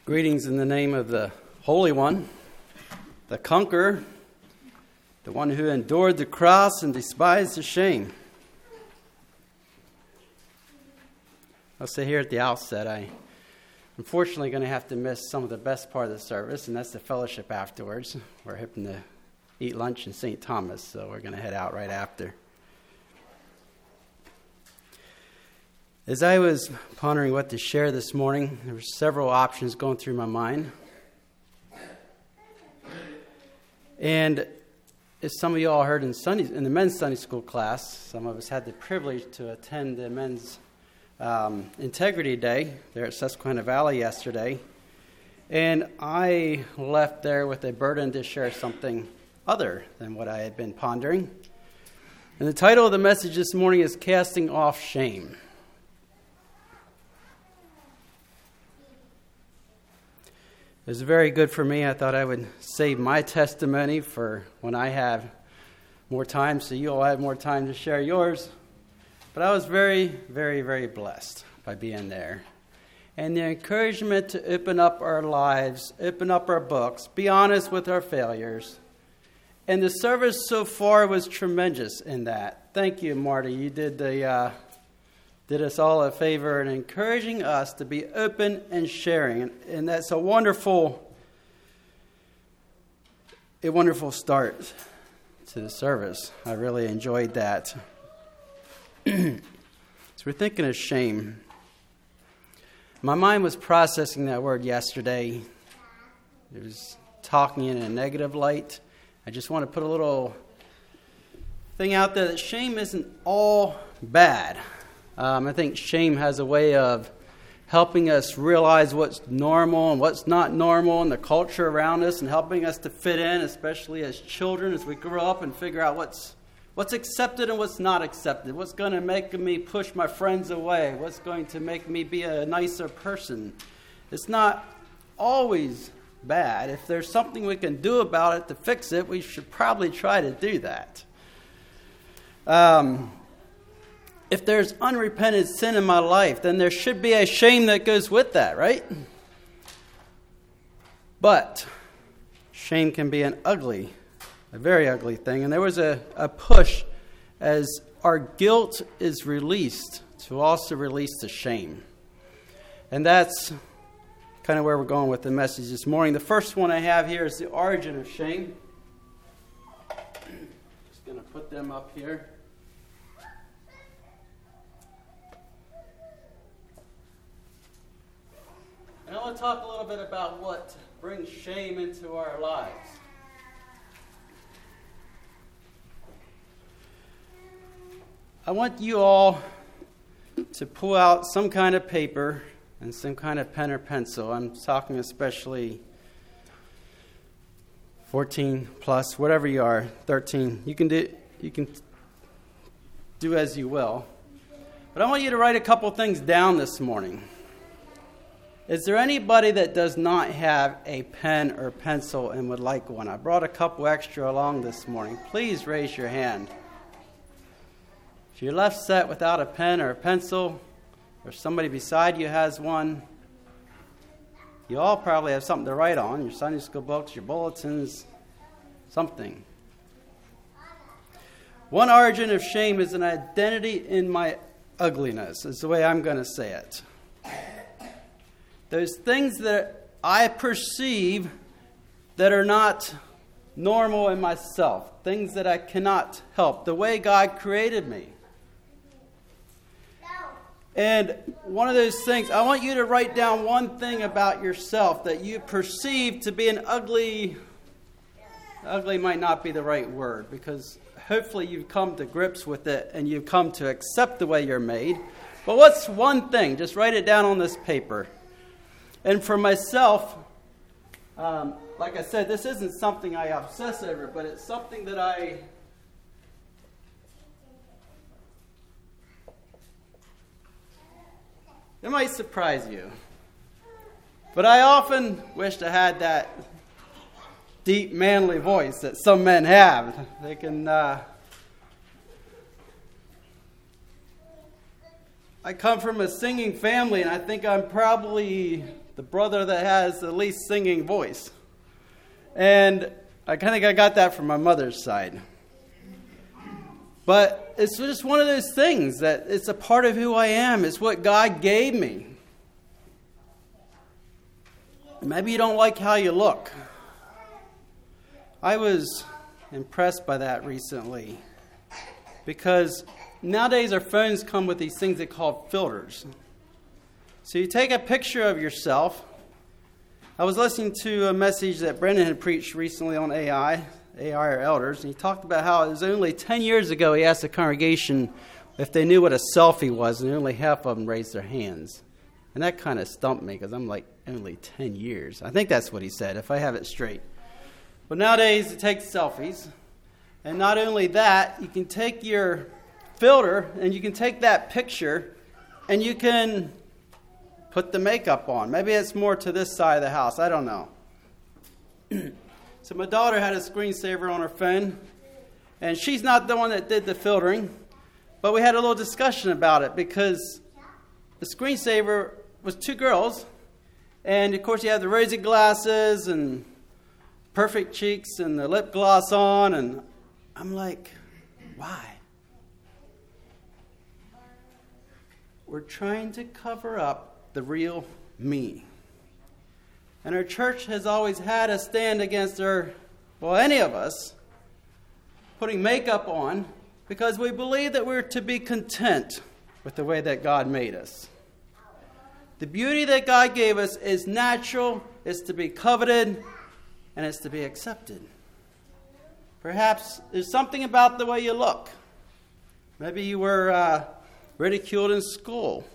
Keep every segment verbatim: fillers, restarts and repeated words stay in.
Greetings in the name of the Holy One, the Conqueror, the one who endured the cross and despised the shame. I'll say here at the outset, I unfortunately going to have to miss some of the best part of the service, and that's the fellowship afterwards. We're hoping to eat lunch in Saint Thomas, so we're going to head out right after. As I was pondering what to share this morning, there were several options going through my mind. And as some of you all heard in Sunday, in the men's Sunday school class, some of us had the privilege to attend the men's um, Integrity Day there at Susquehanna Valley yesterday. And I left there with a burden to share something other than what I had been pondering. And the title of the message this morning is Casting Off Shame. It was very good for me. I thought I would save my testimony for when I have more time, so you all have more time to share yours. But I was very, very, very blessed by being there. And the encouragement to open up our lives, open up our books, be honest with our failures. And the service so far was tremendous in that. Thank you, Marty. You did the uh, did us all a favor in encouraging us to be open and sharing. And, and that's a wonderful, a wonderful start to the service. I really enjoyed that. So we're thinking of shame. My mind was processing that word yesterday. It was talking in a negative light. I just want to put a little thing out there that shame isn't all bad. Um, I think shame has a way of helping us realize what's normal and what's not normal in the culture around us, and helping us to fit in, especially as children, as we grow up and figure out what's what's accepted and what's not accepted, what's going to make me push my friends away, what's going to make me be a nicer person. It's not always bad. If there's something we can do about it to fix it, we should probably try to do that. Um... If there's unrepented sin in my life, then there should be a shame that goes with that, right? But shame can be an ugly, a very ugly thing. And there was a, a push as our guilt is released to also release the shame. And that's kind of where we're going with the message this morning. The first one I have here is the origin of shame. Just going to put them up here. And I want to talk a little bit about what brings shame into our lives. I want you all to pull out some kind of paper and some kind of pen or pencil. I'm talking especially fourteen plus, whatever you are, thirteen. You can do you can do as you will. But I want you to write a couple things down this morning. Is there anybody that does not have a pen or pencil and would like one? I brought a couple extra along this morning. Please raise your hand. If you're left set without a pen or a pencil, or somebody beside you has one, you all probably have something to write on, your Sunday school books, your bulletins, something. One origin of shame is an identity in my ugliness, is the way I'm going to say it. There's things that I perceive that are not normal in myself, things that I cannot help, the way God created me. And one of those things, I want you to write down one thing about yourself that you perceive to be an ugly, ugly might not be the right word, because hopefully you've come to grips with it and you've come to accept the way you're made. But what's one thing? Just write it down on this paper. And for myself, um, like I said, this isn't something I obsess over, but it's something that I it might surprise you. But I often wished I had that deep, manly voice that some men have. They can uh, I come from a singing family, and I think I'm probably the brother that has the least singing voice. And I kind of got that from my mother's side. But it's just one of those things that it's a part of who I am. It's what God gave me. Maybe you don't like how you look. I was impressed by that recently because nowadays our phones come with these things they call filters. So you take a picture of yourself. I was listening to a message that Brendan had preached recently on A I, A I or elders, and he talked about how it was only ten years ago he asked the congregation if they knew what a selfie was, and only half of them raised their hands. And that kind of stumped me because I'm like, only ten years. I think that's what he said, if I have it straight. But nowadays, it takes selfies. And not only that, you can take your filter and you can take that picture and you can put the makeup on. Maybe it's more to this side of the house. I don't know. So my daughter had a screensaver on her phone. And she's not the one that did the filtering. But we had a little discussion about it because the screensaver was two girls. And, of course, you have the rosy glasses and perfect cheeks and the lip gloss on. And I'm like, why? We're trying to cover up the real me. And our church has always had a stand against our, well, any of us, putting makeup on because we believe that we're to be content with the way that God made us. The beauty that God gave us is natural, it's to be coveted, and it's to be accepted. Perhaps there's something about the way you look. Maybe you were uh, ridiculed in school.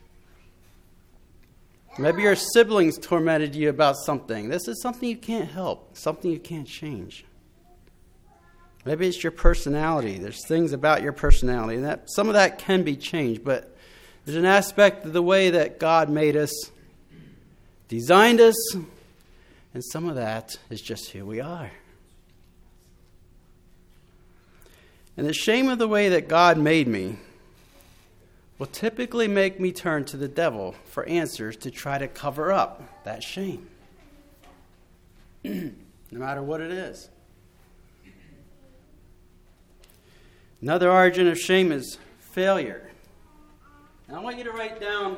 Maybe your siblings tormented you about something. This is something you can't help, something you can't change. Maybe it's your personality. There's things about your personality, and that some of that can be changed, but there's an aspect of the way that God made us, designed us, and some of that is just who we are. And the shame of the way that God made me will typically make me turn to the devil for answers to try to cover up that shame, no matter what it is. Another origin of shame is failure. And I want you to write down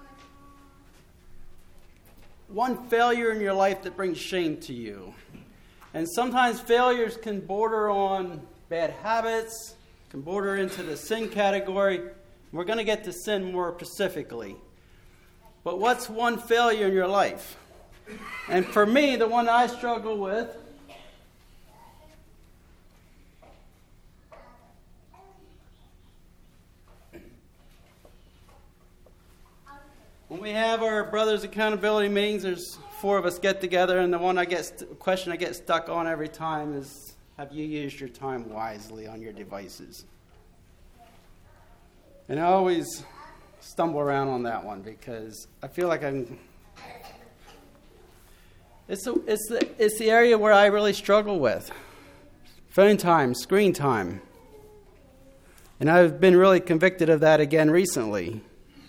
one failure in your life that brings shame to you. And sometimes failures can border on bad habits, can border into the sin category. We're going to get to sin more specifically. But what's one failure in your life? And for me, the one I struggle with when we have our brothers' accountability meetings, there's four of us get together, and the one I get st- question I get stuck on every time is, have you used your time wisely on your devices? And I always stumble around on that one because I feel like I'm... It's, a, it's, the, it's the area where I really struggle with. Phone time, screen time. And I've been really convicted of that again recently.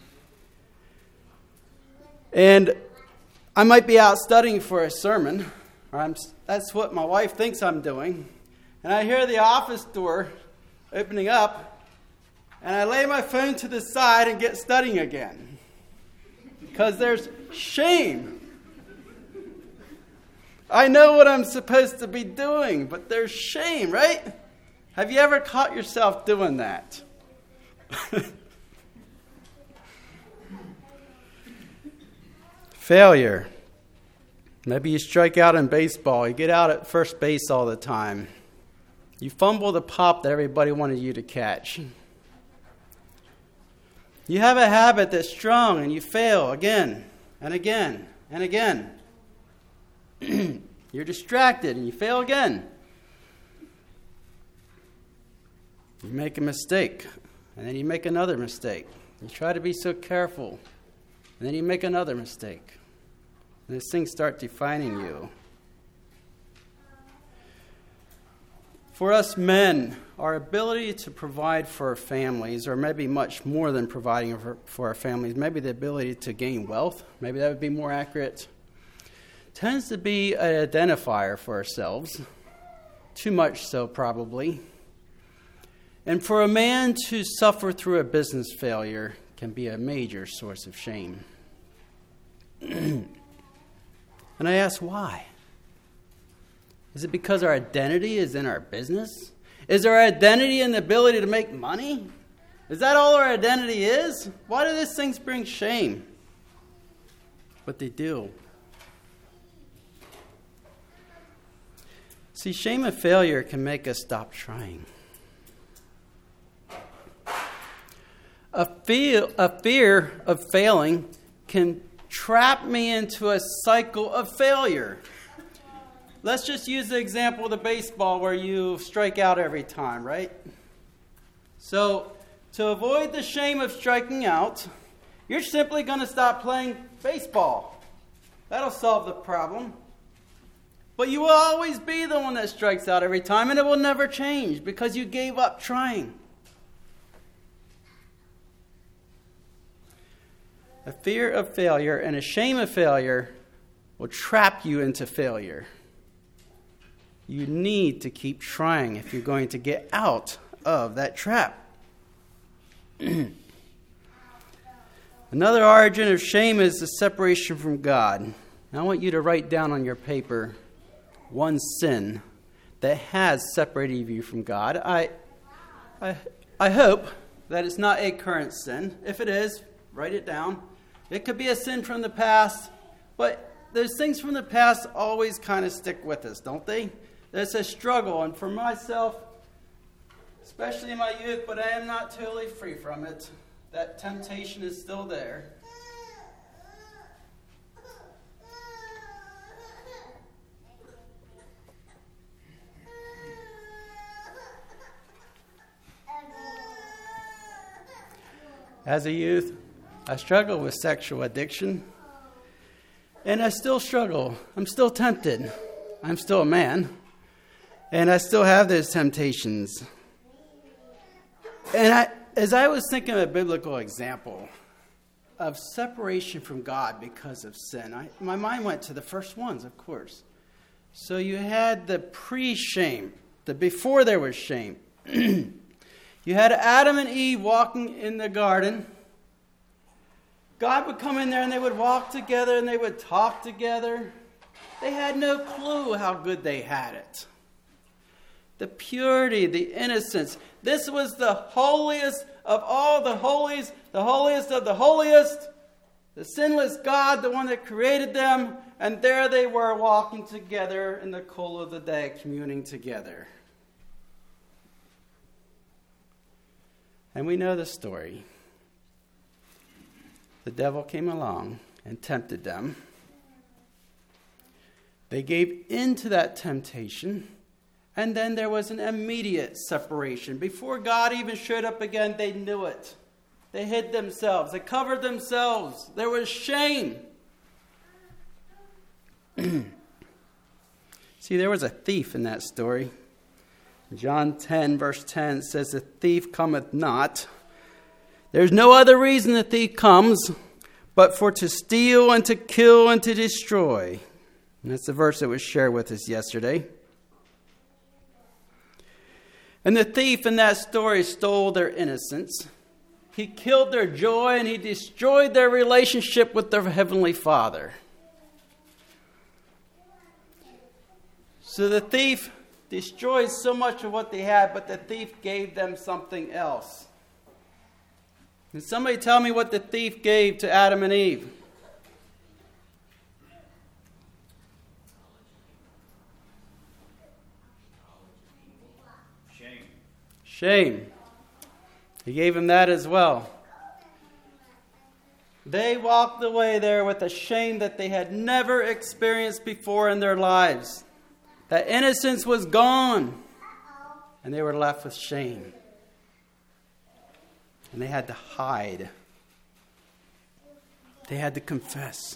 And I might be out studying for a sermon, or I'm, that's what my wife thinks I'm doing, and I hear the office door opening up, and I lay my phone to the side and get studying again, because there's shame. I know what I'm supposed to be doing, but there's shame, right? Have you ever caught yourself doing that? Failure. Maybe you strike out in baseball. You get out at first base all the time. You fumble the pop that everybody wanted you to catch. You have a habit that's strong and you fail again and again and again. You're distracted and you fail again. You make a mistake and then you make another mistake. You try to be so careful and then you make another mistake. And these things start defining you. For us men, our ability to provide for our families, or maybe much more than providing for, for our families, maybe the ability to gain wealth, maybe that would be more accurate, tends to be an identifier for ourselves, too much so probably. And for a man to suffer through a business failure can be a major source of shame. And I ask why? Is it because our identity is in our business? Is our identity in the ability to make money? Is that all our identity is? Why do these things bring shame? But they do. See, shame and failure can make us stop trying. A fear, a fear of failing can trap me into a cycle of failure. Let's just use the example of the baseball where you strike out every time, right? So, to avoid the shame of striking out, you're simply going to stop playing baseball. That'll solve the problem. But you will always be the one that strikes out every time, and it will never change because you gave up trying. A fear of failure and a shame of failure will trap you into failure. You need to keep trying if you're going to get out of that trap. Another origin of shame is the separation from God. Now, I want you to write down on your paper one sin that has separated you from God. I, I, I hope that it's not a current sin. If it is, write it down. It could be a sin from the past, but those things from the past always kind of stick with us, don't they? There's a struggle, and for myself, especially in my youth, but I am not totally free from it. That temptation is still there. As a youth, I struggled with sexual addiction, and I still struggle. I'm still tempted. I'm still a man, and I still have those temptations. And I, as I was thinking of a biblical example of separation from God because of sin, I, my mind went to the first ones, of course. So you had the pre-shame, the before there was shame. You had Adam and Eve walking in the garden. God would come in there and they would walk together and they would talk together. They had no clue how good they had it. The purity, the innocence. This was the holiest of all the holies, the holiest of the holiest. The sinless God, the one that created them. And there they were walking together in the cool of the day, communing together. And we know the story. The devil came along and tempted them. They gave in to that temptation, and then there was an immediate separation. Before God even showed up again, they knew it. They hid themselves. They covered themselves. There was shame. See, there was a thief in that story. John ten, verse ten says, "The thief cometh not. There's no other reason the thief comes, but for to steal and to kill and to destroy." And that's the verse that was shared with us yesterday. And the thief in that story stole their innocence. He killed their joy and he destroyed their relationship with their Heavenly Father. So the thief destroyed so much of what they had, but the thief gave them something else. Can somebody tell me what the thief gave to Adam and Eve? Shame. Shame. He gave them that as well. They walked away there with a shame that they had never experienced before in their lives. That innocence was gone, and they were left with shame. And they had to hide. They had to confess.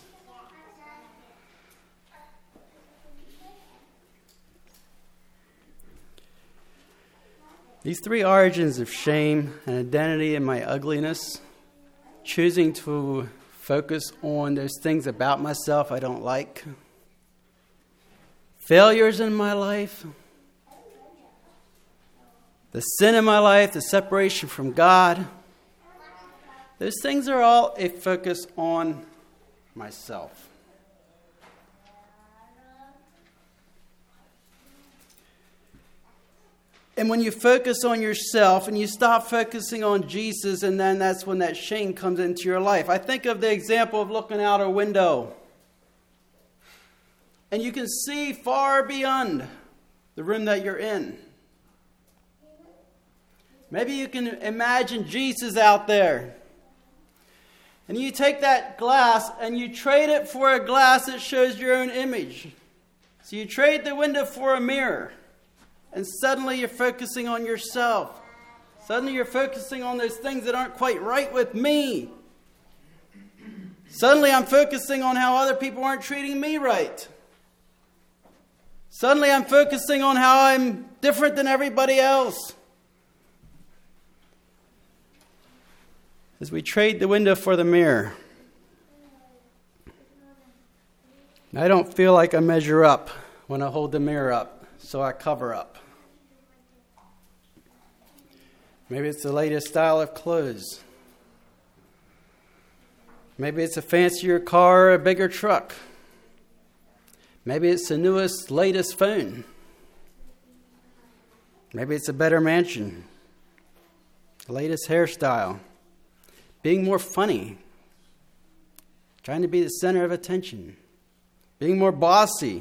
These three origins of shame and identity in my ugliness, choosing to focus on those things about myself I don't like, failures in my life, the sin in my life, the separation from God, those things are all a focus on myself. And when you focus on yourself and you stop focusing on Jesus, and then that's when that shame comes into your life. I think of the example of looking out a window. And you can see far beyond the room that you're in. Maybe you can imagine Jesus out there. And you take that glass and you trade it for a glass that shows your own image. So you trade the window for a mirror. And suddenly you're focusing on yourself. Suddenly you're focusing on those things that aren't quite right with me. Suddenly I'm focusing on how other people aren't treating me right. Suddenly I'm focusing on how I'm different than everybody else. As we trade the window for the mirror. I don't feel like I measure up when I hold the mirror up, so I cover up. Maybe it's the latest style of clothes. Maybe it's a fancier car or a bigger truck. Maybe it's the newest, latest phone. Maybe it's a better mansion. The latest hairstyle. Being more funny. Trying to be the center of attention. Being more bossy.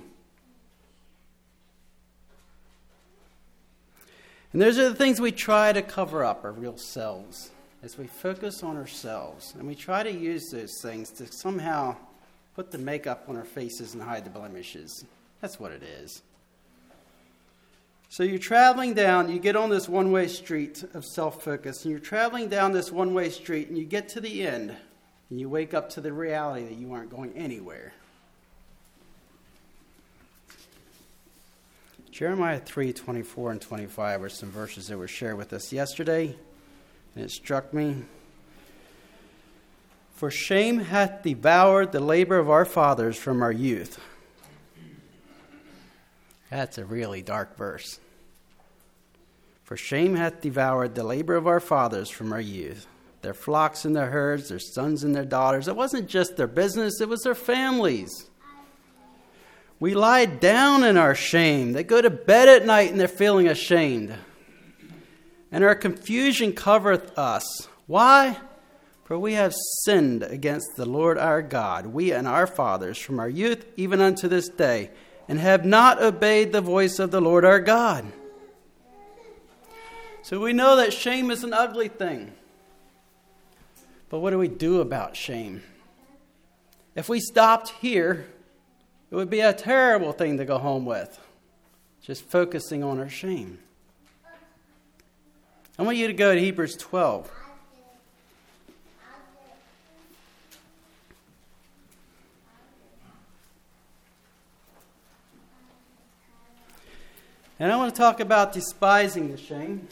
And those are the things we try to cover up our real selves as we focus on ourselves. And we try to use those things to somehow put the makeup on our faces and hide the blemishes. That's what it is. So you're traveling down, you get on this one-way street of self-focus, and you're traveling down this one-way street, and you get to the end, and you wake up to the reality that you aren't going anywhere. Jeremiah three, twenty-four and twenty-five were some verses that were shared with us yesterday, and it struck me. For shame hath devoured the labor of our fathers from our youth. That's a really dark verse. For shame hath devoured the labor of our fathers from our youth. Their flocks and their herds, their sons and their daughters. It wasn't just their business, it was their families. We lie down in our shame. They go to bed at night and they're feeling ashamed. And our confusion covereth us. Why? For we have sinned against the Lord our God, we and our fathers, from our youth even unto this day, and have not obeyed the voice of the Lord our God. So we know that shame is an ugly thing. But what do we do about shame? If we stopped here, it would be a terrible thing to go home with, just focusing on our shame. I want you to go to Hebrews twelve. And I want to talk about despising the shame.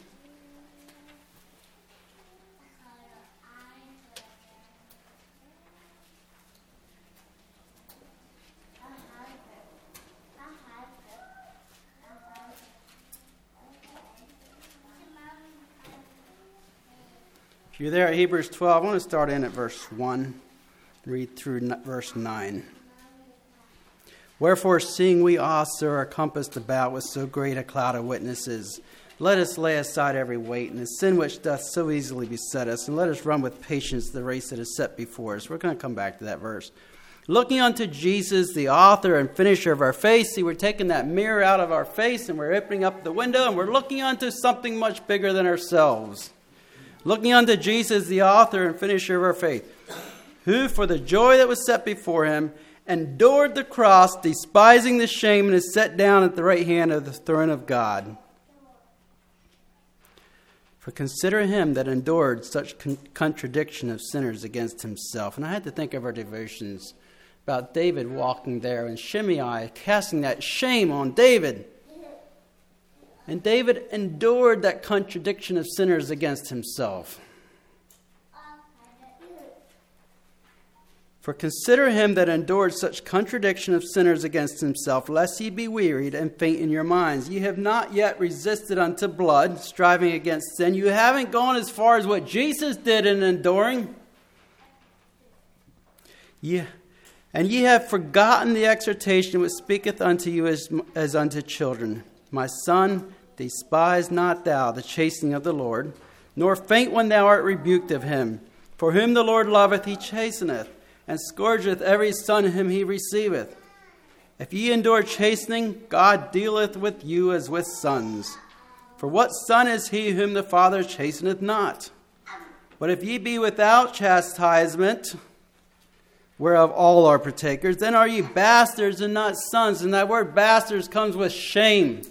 If you're there at Hebrews twelve, I want to start in at verse one, read through verse nine. Wherefore, seeing we also are compassed about with so great a cloud of witnesses, let us lay aside every weight and the sin which doth so easily beset us, and let us run with patience the race that is set before us. We're going to come back to that verse. Looking unto Jesus, the author and finisher of our faith. See, we're taking that mirror out of our face and we're opening up the window and we're looking unto something much bigger than ourselves. Looking unto Jesus, the author and finisher of our faith, who for the joy that was set before him endured the cross, despising the shame, and is set down at the right hand of the throne of God. For consider him that endured such con- contradiction of sinners against himself. And I had to think of our devotions about David walking there and Shimei casting that shame on David. And David endured that contradiction of sinners against himself. For consider him that endured such contradiction of sinners against himself, lest ye be wearied and faint in your minds. Ye have not yet resisted unto blood, striving against sin. You haven't gone as far as what Jesus did in enduring. Ye, and ye have forgotten the exhortation which speaketh unto you as, as unto children. My son, despise not thou the chastening of the Lord, nor faint when thou art rebuked of him. For whom the Lord loveth, he chasteneth, and scourgeth every son whom he receiveth. If ye endure chastening, God dealeth with you as with sons. For what son is he whom the Father chasteneth not? But if ye be without chastisement, whereof all are partakers, then are ye bastards and not sons. And that word bastards comes with shame.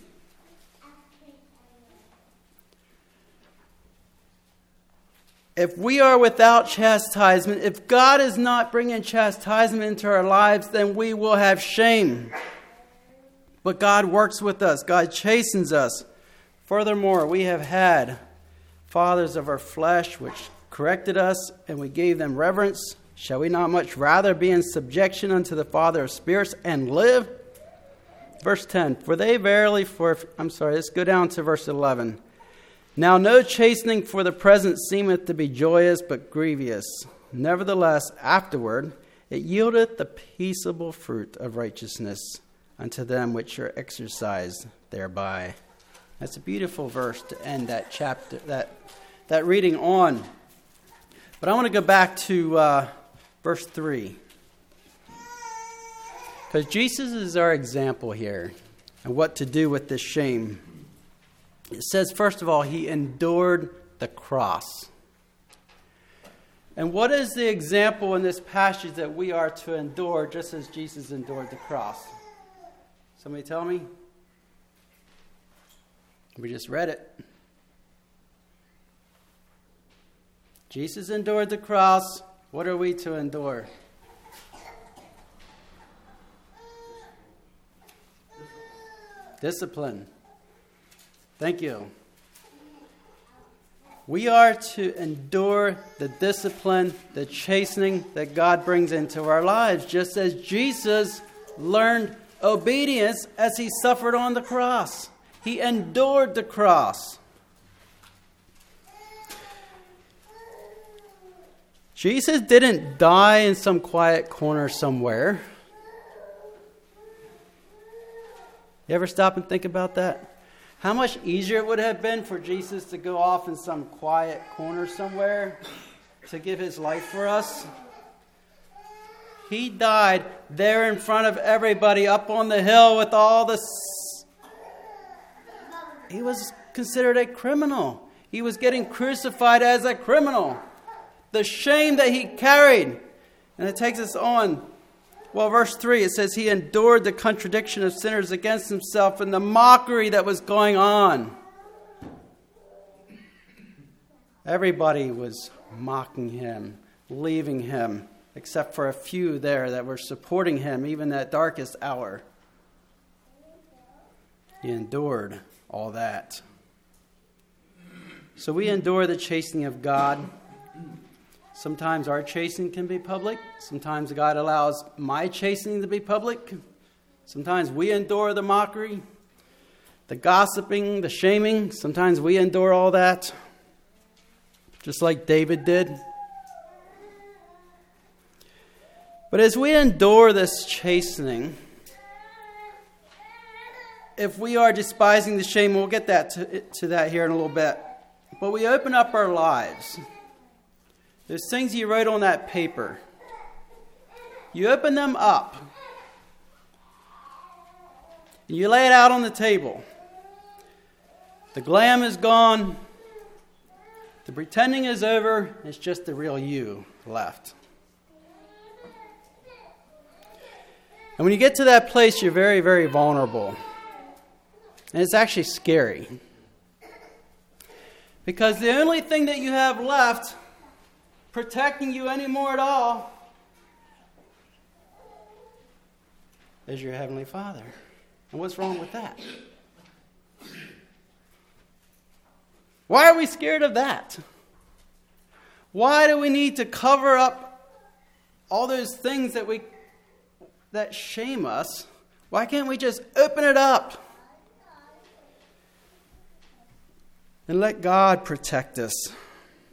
If we are without chastisement, if God is not bringing chastisement into our lives, then we will have shame. But God works with us. God chastens us. Furthermore, we have had fathers of our flesh which corrected us, and we gave them reverence. Shall we not much rather be in subjection unto the Father of spirits and live? Verse ten, for they verily, for, I'm sorry, let's go down to verse eleven. Now no chastening for the present seemeth to be joyous, but grievous. Nevertheless, afterward, it yieldeth the peaceable fruit of righteousness unto them which are exercised thereby. That's a beautiful verse to end that chapter, that, that reading on. But I want to go back to uh, verse three. Because Jesus is our example here and what to do with this shame. It says, first of all, he endured the cross. And what is the example in this passage that we are to endure just as Jesus endured the cross? Somebody tell me? We just read it. Jesus endured the cross. What are we to endure? Discipline. Thank you. We are to endure the discipline, the chastening that God brings into our lives, just as Jesus learned obedience as he suffered on the cross. He endured the cross. Jesus didn't die in some quiet corner somewhere. You ever stop and think about that? How much easier it would have been for Jesus to go off in some quiet corner somewhere to give his life for us? He died there in front of everybody up on the hill with all this. He was considered a criminal. He was getting crucified as a criminal. The shame that he carried. And it takes us on. Well, verse three, it says he endured the contradiction of sinners against himself and the mockery that was going on. Everybody was mocking him, leaving him, except for a few there that were supporting him even that darkest hour. He endured all that. So we endure the chastening of God. Sometimes our chastening can be public. Sometimes God allows my chastening to be public. Sometimes we endure the mockery, the gossiping, the shaming. Sometimes we endure all that, just like David did. But as we endure this chastening, if we are despising the shame, we'll get that to, to that here in a little bit. But we open up our lives. There's things you wrote on that paper. You open them up. And you lay it out on the table. The glam is gone. The pretending is over. It's just the real you left. And when you get to that place, you're very, very vulnerable. And it's actually scary. Because the only thing that you have left protecting you anymore at all is your Heavenly Father. And what's wrong with that? Why are we scared of that? Why do we need to cover up all those things that we that shame us? Why can't we just open it up and let God protect us? It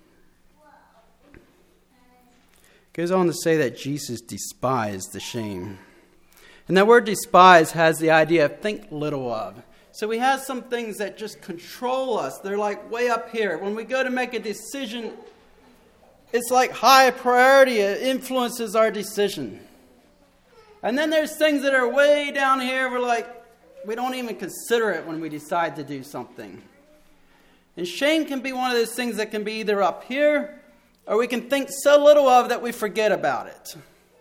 goes on to say that Jesus despised the shame. And that word despise has the idea of think little of. So we have some things that just control us. They're like way up here. When we go to make a decision, it's like high priority. It influences our decision. And then there's things that are way down here. We're like, we don't even consider it when we decide to do something. And shame can be one of those things that can be either up here, or we can think so little of that we forget about it.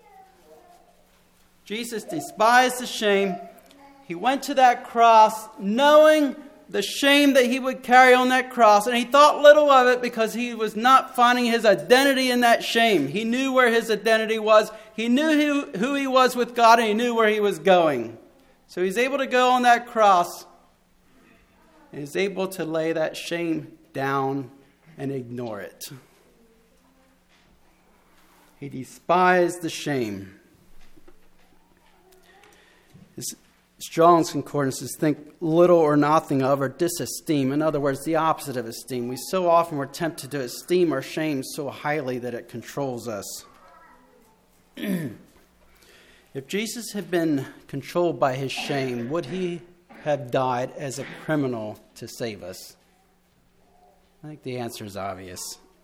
Jesus despised the shame. He went to that cross knowing the shame that he would carry on that cross. And he thought little of it because he was not finding his identity in that shame. He knew where his identity was. He knew who, who he was with God, and he knew where he was going. So he's able to go on that cross and he's able to lay that shame down and ignore it. He despised the shame. His Strong's Concordance says, think little or nothing of, or disesteem. In other words, the opposite of esteem. We so often we're tempted to esteem our shame so highly that it controls us. If Jesus had been controlled by his shame, would he have died as a criminal to save us? I think the answer is obvious.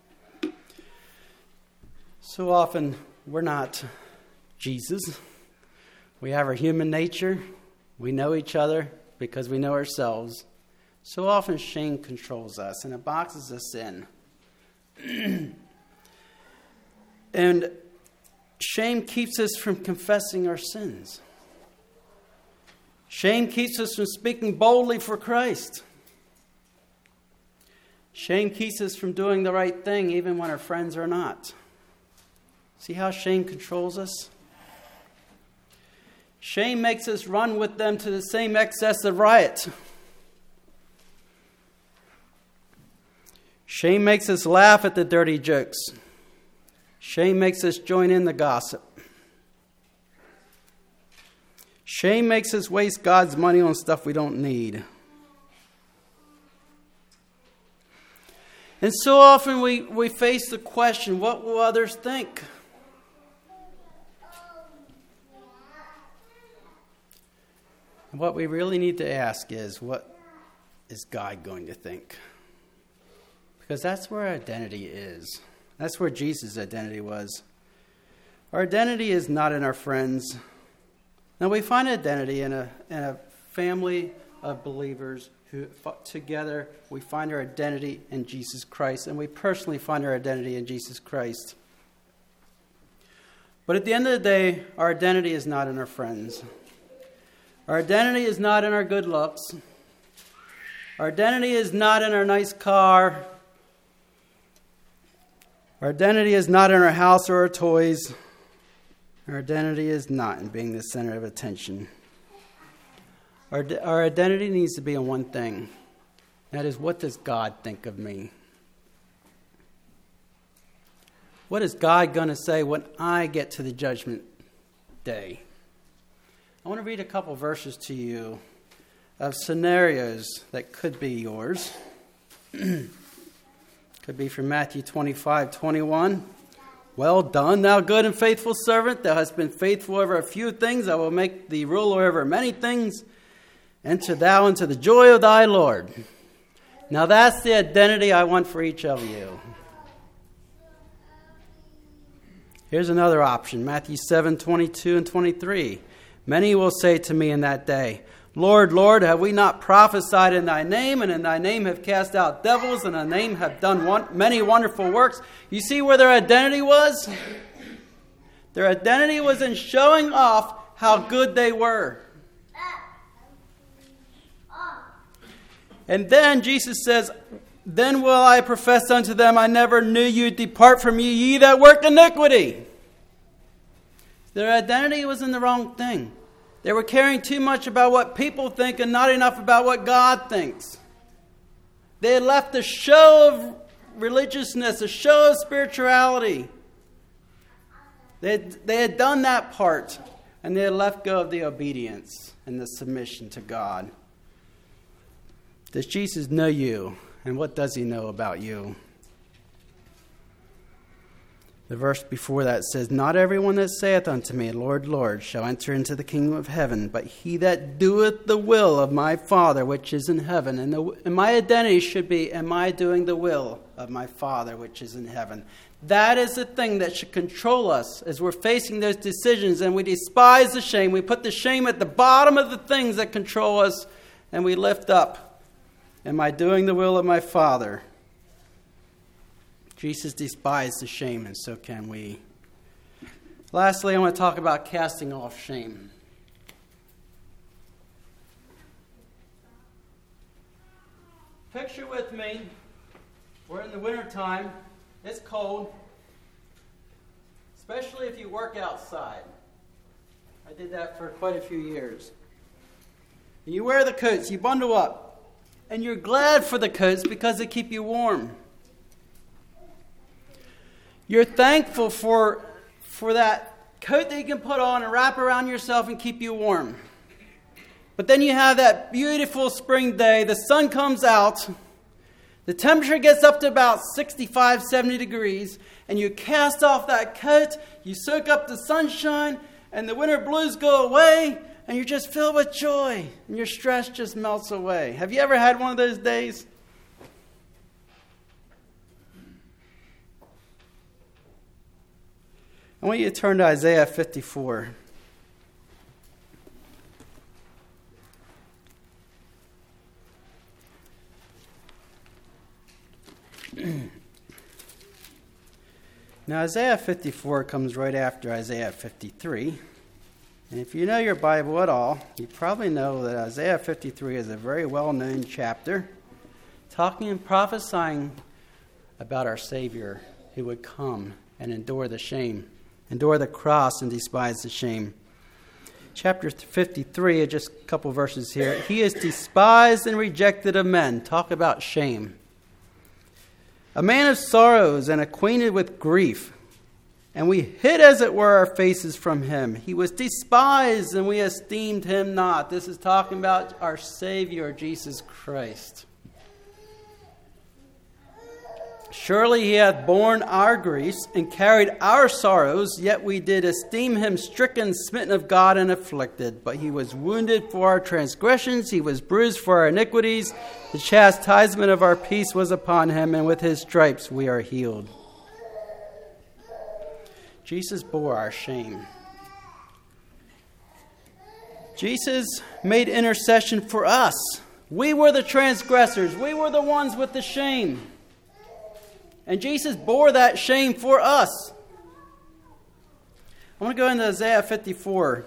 So often we're not Jesus. We have our human nature. We know each other because we know ourselves. So often shame controls us and it boxes us in. And shame keeps us from confessing our sins. Shame keeps us from speaking boldly for Christ. Shame keeps us from doing the right thing even when our friends are not. See how shame controls us? Shame makes us run with them to the same excess of riot. Shame makes us laugh at the dirty jokes. Shame makes us join in the gossip. Shame makes us waste God's money on stuff we don't need. And so often we, we face the question, what will others think? What we really need to ask is, what is God going to think? Because that's where our identity is. That's where Jesus' identity was. Our identity is not in our friends. Now, we find identity in a, in a family of believers who together we find our identity in Jesus Christ. And we personally find our identity in Jesus Christ. But at the end of the day, our identity is not in our friends. Our identity is not in our good looks. Our identity is not in our nice car. Our identity is not in our house or our toys. Our identity is not in being the center of attention. Our, our identity needs to be in one thing. That is, what does God think of me? What is God going to say when I get to the judgment day? I want to read a couple verses to you of scenarios that could be yours. Could be from Matthew twenty-five twenty-one. Well done, thou good and faithful servant. Thou hast been faithful over a few things. I will make thee ruler over many things. Enter thou into the joy of thy Lord. Now that's the identity I want for each of you. Here's another option. Matthew seven twenty-two and twenty-three. Many will say to me in that day, Lord, Lord, have we not prophesied in thy name, and in thy name have cast out devils, and in thy name have done one, many wonderful works? You see where their identity was? Their identity was in showing off how good they were. And then Jesus says, then will I profess unto them, I never knew you. Depart from me, ye that work iniquity. Their identity was in the wrong thing. They were caring too much about what people think and not enough about what God thinks. They had left the show of religiousness, a show of spirituality. They had, they had done that part, and they had left go of the obedience and the submission to God. Does Jesus know you? And what does he know about you? The verse before that says, "Not everyone that saith unto me, Lord, Lord, shall enter into the kingdom of heaven, but he that doeth the will of my Father which is in heaven." And, the, and my identity should be, am I doing the will of my Father which is in heaven? That is the thing that should control us as we're facing those decisions, and we despise the shame. We put the shame at the bottom of the things that control us, and we lift up, am I doing the will of my Father? Jesus despised the shame, and so can we. Lastly, I want to talk about casting off shame. Picture with me, we're in the wintertime, it's cold, especially if you work outside. I did that for quite a few years. And you wear the coats, you bundle up, and you're glad for the coats because they keep you warm. You're thankful for, for that coat that you can put on and wrap around yourself and keep you warm. But then you have that beautiful spring day, the sun comes out, the temperature gets up to about sixty-five, seventy degrees, and you cast off that coat, you soak up the sunshine, and the winter blues go away, and you're just filled with joy, and your stress just melts away. Have you ever had one of those days? I want you to turn to Isaiah fifty-four. Now, Isaiah fifty-four comes right after Isaiah fifty-three. And if you know your Bible at all, you probably know that Isaiah fifty-three is a very well-known chapter, talking and prophesying about our Savior who would come and endure the shame. Endure the cross and despise the shame. Chapter fifty-three, just a couple verses here. He is despised and rejected of men. Talk about shame. A man of sorrows and acquainted with grief. And we hid, as it were, our faces from him. He was despised and we esteemed him not. This is talking about our Savior, Jesus Christ. Surely he hath borne our griefs and carried our sorrows, yet we did esteem him stricken, smitten of God, and afflicted. But he was wounded for our transgressions, he was bruised for our iniquities. The chastisement of our peace was upon him, and with his stripes we are healed. Jesus bore our shame. Jesus made intercession for us. We were the transgressors. We were the ones with the shame. And Jesus bore that shame for us. I want to go into Isaiah fifty-four.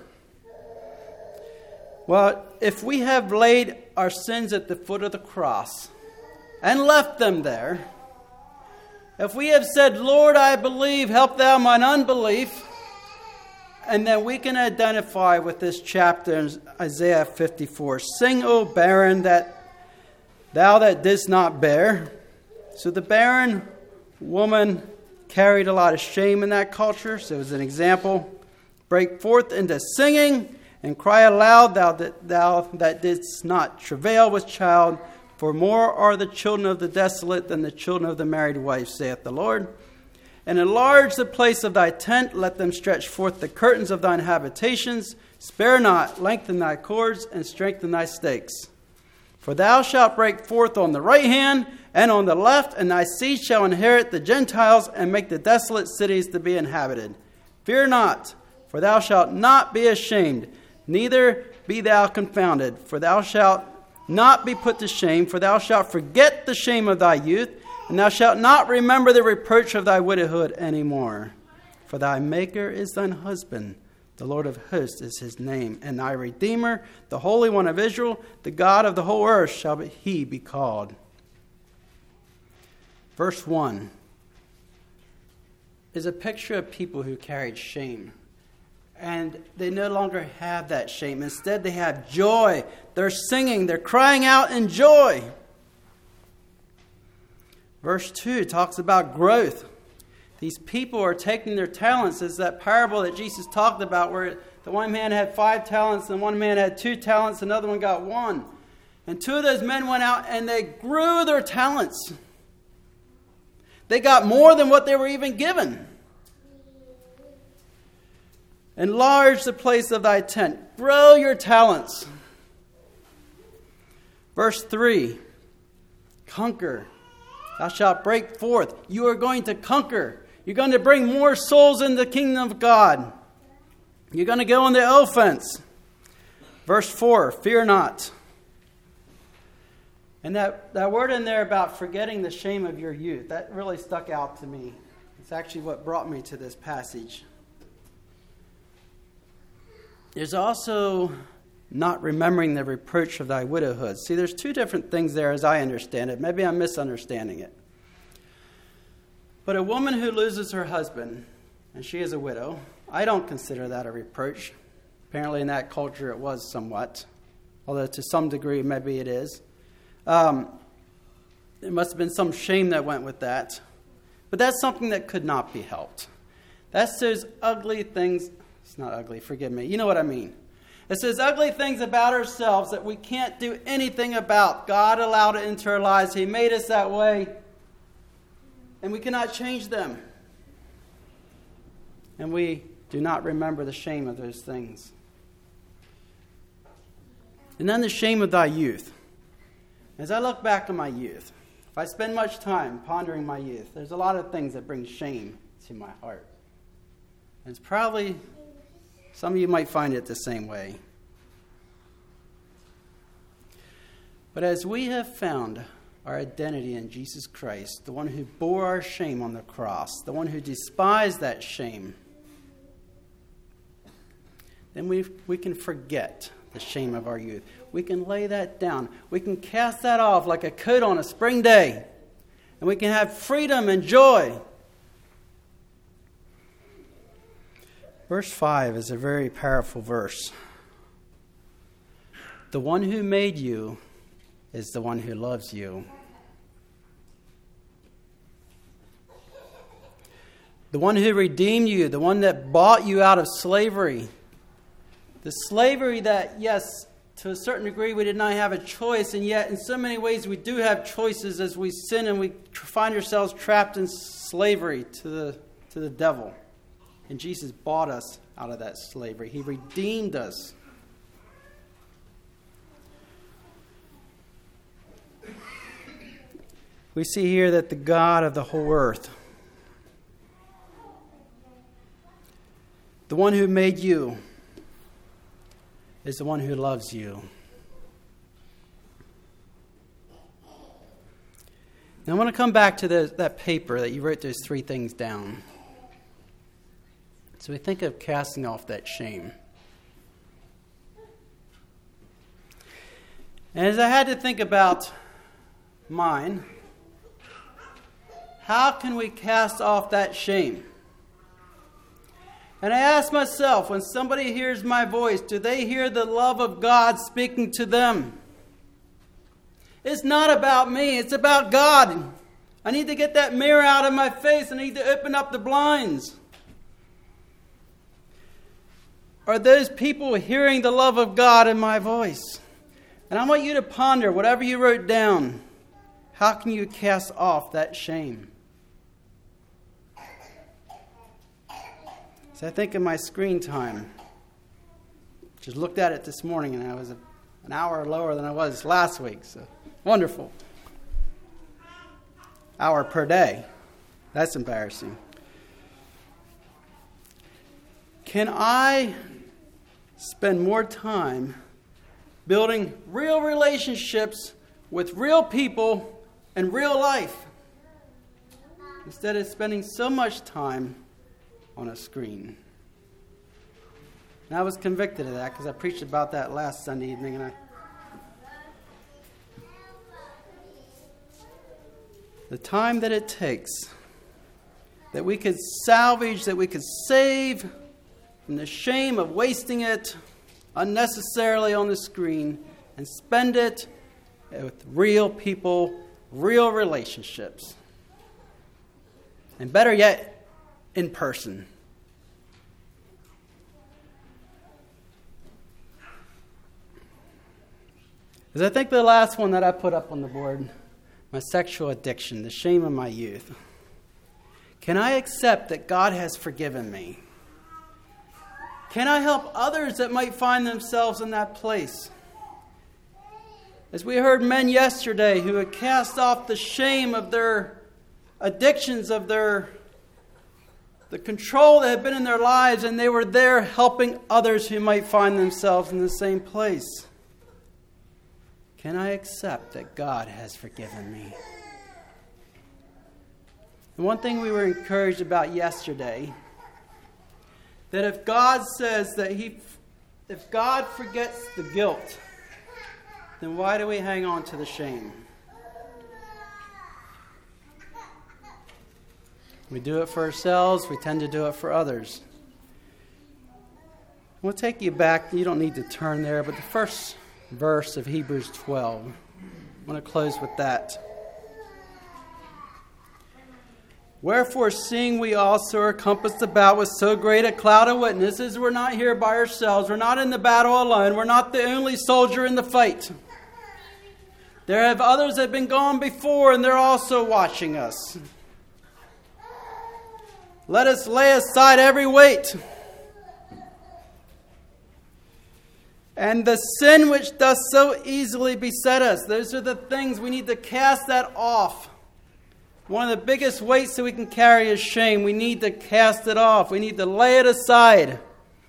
Well, if we have laid our sins at the foot of the cross and left them there, if we have said, Lord, I believe, help thou mine unbelief, and then we can identify with this chapter in Isaiah fifty-four. Sing, O barren, that thou that didst not bear. So the barren woman carried a lot of shame in that culture, so as an example, break forth into singing and cry aloud, thou that, thou that didst not travail with child, for more are the children of the desolate than the children of the married wife, saith the Lord. And enlarge the place of thy tent, let them stretch forth the curtains of thine habitations, spare not, lengthen thy cords, and strengthen thy stakes. For thou shalt break forth on the right hand and on the left, and thy seed shall inherit the Gentiles and make the desolate cities to be inhabited. Fear not, for thou shalt not be ashamed, neither be thou confounded. For thou shalt not be put to shame, for thou shalt forget the shame of thy youth, and thou shalt not remember the reproach of thy widowhood any more. For thy Maker is thine husband. The Lord of hosts is his name, and thy Redeemer, the Holy One of Israel, the God of the whole earth, shall he be called. Verse one is a picture of people who carried shame. And they no longer have that shame. Instead, they have joy. They're singing. They're crying out in joy. Verse two talks about growth. These people are taking their talents. It's that parable that Jesus talked about where the one man had five talents and one man had two talents, another one got one. And two of those men went out and they grew their talents. They got more than what they were even given. Enlarge the place of thy tent. Grow your talents. Verse three. Conquer. Thou shalt break forth. You are going to conquer. You're going to bring more souls in the kingdom of God. You're going to go on the offense. Verse four. Fear not. And that, that word in there about forgetting the shame of your youth, that really stuck out to me. It's actually what brought me to this passage. There's also not remembering the reproach of thy widowhood. See, there's two different things there as I understand it. Maybe I'm misunderstanding it. But a woman who loses her husband, and she is a widow, I don't consider that a reproach. Apparently in that culture it was somewhat, although to some degree maybe it is. Um, there must have been some shame that went with that. But that's something that could not be helped. That's those ugly things. It's not ugly, forgive me. You know what I mean. It says ugly things about ourselves that we can't do anything about. God allowed it into our lives. He made us that way. And we cannot change them. And we do not remember the shame of those things. And then the shame of thy youth. As I look back on my youth, if I spend much time pondering my youth, there's a lot of things that bring shame to my heart. And it's probably, some of you might find it the same way. But as we have found our identity in Jesus Christ, the one who bore our shame on the cross, the one who despised that shame, then we we can forget the shame of our youth. We can lay that down. We can cast that off like a coat on a spring day. And we can have freedom and joy. Verse five is a very powerful verse. The one who made you is the one who loves you. The one who redeemed you, the one that bought you out of slavery. The slavery that, yes, to a certain degree we did not have a choice, and yet in so many ways we do have choices as we sin and we find ourselves trapped in slavery to the to the devil. And Jesus bought us out of that slavery. He redeemed us. We see here that the God of the whole earth, the one who made you, is the one who loves you. Now I want to come back to the, that paper that you wrote those three things down. So we think of casting off that shame. And as I had to think about mine, how can we cast off that shame? And I ask myself, when somebody hears my voice, do they hear the love of God speaking to them? It's not about me, it's about God. I need to get that mirror out of my face. I need to open up the blinds. Are those people hearing the love of God in my voice? And I want you to ponder whatever you wrote down. How can you cast off that shame? So I think of my screen time. Just looked at it this morning and I was a, an hour lower than I was last week. So wonderful. Hour per day. That's embarrassing. Can I spend more time building real relationships with real people in real life instead of spending so much time on a screen? And I was convicted of that because I preached about that last Sunday evening, and I the time that it takes that we could salvage, that we could save from the shame of wasting it unnecessarily on the screen and spend it with real people, real relationships. And better yet, in person. Because I think the last one that I put up on the board, my sexual addiction, the shame of my youth. Can I accept that God has forgiven me? Can I help others that might find themselves in that place? As we heard men yesterday who had cast off the shame of their addictions, of their the control that had been in their lives, and they were there helping others who might find themselves in the same place. Can I accept that God has forgiven me? And one thing we were encouraged about yesterday, that if God says that he, if God forgets the guilt, then why do we hang on to the shame? We do it for ourselves, we tend to do it for others. We'll take you back, you don't need to turn there, but the first verse of Hebrews twelve. I want to close with that. Wherefore, seeing we also are compassed about with so great a cloud of witnesses, we're not here by ourselves. We're not in the battle alone. We're not the only soldier in the fight. There have others that have been gone before, and they're also watching us. Let us lay aside every weight and the sin which doth so easily beset us. Those are the things we need to cast that off. One of the biggest weights that we can carry is shame. We need to cast it off. We need to lay it aside.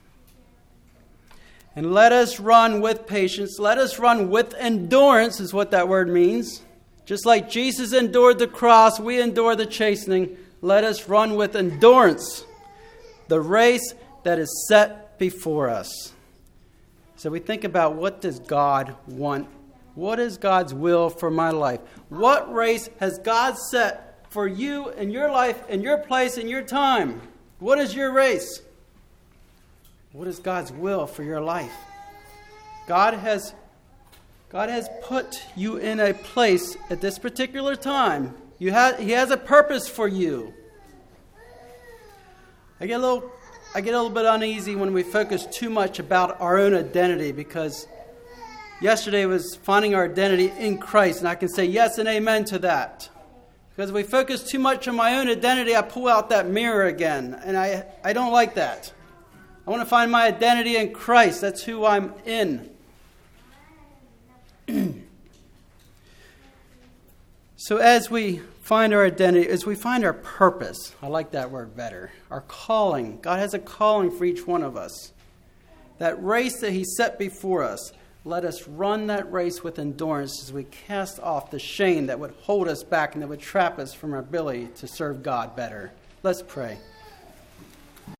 And let us run with patience. Let us run with endurance is what that word means. Just like Jesus endured the cross, we endure the chastening. Let us run with endurance the race that is set before us. So we think about, what does God want? What is God's will for my life? What race has God set for you in your life, in your place, in your time? What is your race? What is God's will for your life? God has, God has put you in a place at this particular time. You have, He has a purpose for you. I get a little... I get a little bit uneasy when we focus too much about our own identity, because yesterday was finding our identity in Christ, and I can say yes and amen to that. Because if we focus too much on my own identity, I pull out that mirror again, and I, I don't like that. I want to find my identity in Christ. That's who I'm in. So as we find our identity, as we find our purpose, I like that word better, our calling. God has a calling for each one of us. That race that He set before us, let us run that race with endurance as we cast off the shame that would hold us back and that would trap us from our ability to serve God better. Let's pray.